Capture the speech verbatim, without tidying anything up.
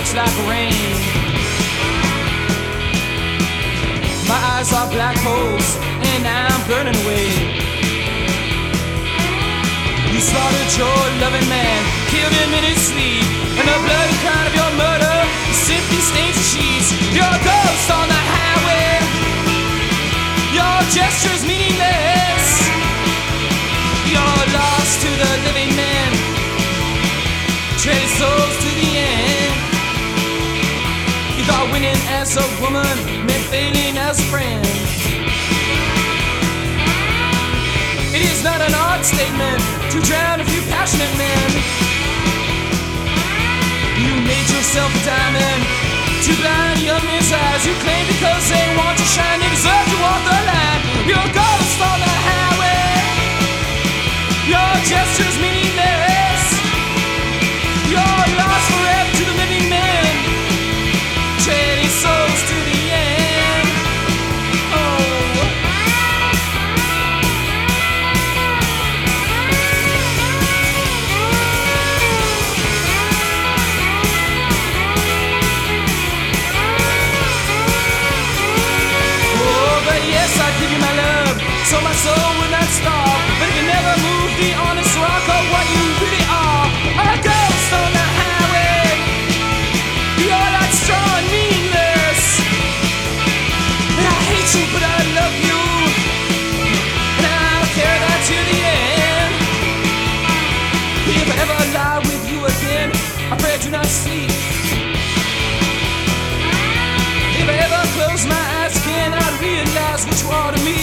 looks like rain. My eyes are black holes, and I'm burning away. You slaughtered your loving man, killed him in his sleep, and the bloody crown of your murder simply stains the sheets. You're a ghost on the highway, your gesture's meaningless. You're lost to the living man, traded souls to the end. You thought winning as a woman meant failing as a friend. It is not an odd statement to drown a few passionate men. You made yourself a diamond to blind young men's eyes. You claim because they want to shine, they deserve to walk the line. You're a ghost on the highway, your gesture's meaningless. You're lost forever to the living man, trading souls to the end. Oh, oh, but yes, I'd give you my love, so my soul would not starve. But it can never move the honest rock of what you really are. A ghost on the highway, you're not strong and meaningless. And I hate you, but I love you, and I'll carry that to the end. If I ever lie with you again, I pray I do not sleep. If I ever close my eyes again, I'd realize what you are to me.